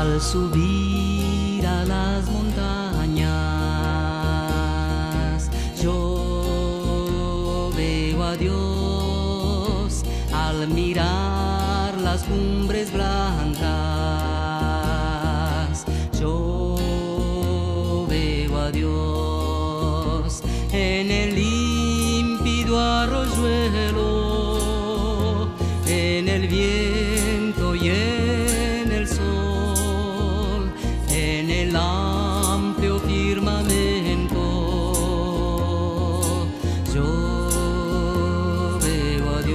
Al subir a las montañas, yo veo a Dios al mirar las cumbres blancas. Yo veo a Dios en el límpido arroyuelo, en el viento y en el sol, en el amplio firmamento. Yo veo a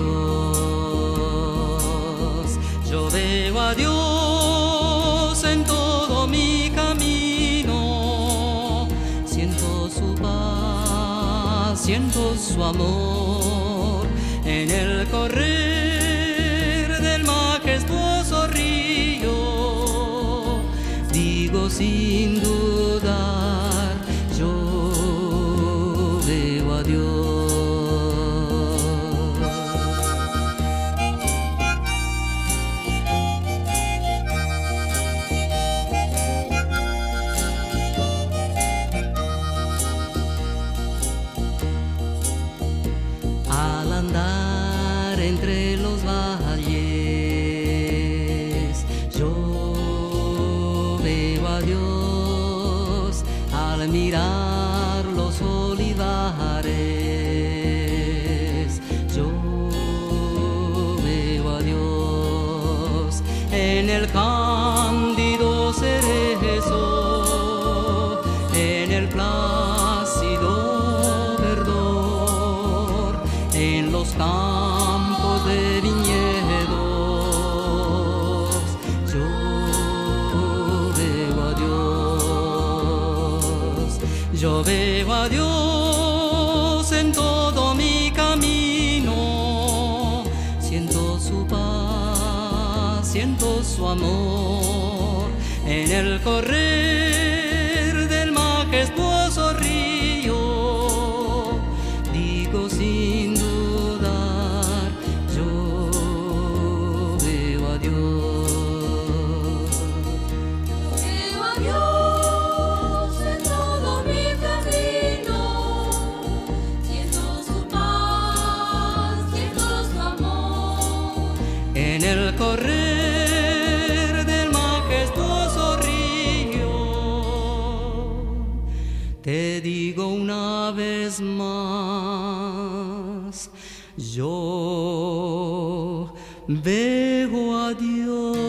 Dios, yo veo a Dios en todo mi camino. Siento su paz, siento su amor en el correr del majestuoso río. Digo sin dudar, yo veo a Dios. Al andar entre los valles, yo veo a Dios al mirar los olivares. Yo veo a Dios en el cándido cerezo, en el plácido verdor, en los campos de viñedos. Yo veo a Dios, yo veo a Dios en todo mi camino. Siento su paz, siento su amor en el correr del majestuoso río. Digo sin dudar, yo veo a Dios. Veo a Dios en todo mi camino. Siento su paz, siento su amor. En el correr del majestuoso río. Te digo una vez más, yo veo a Dios.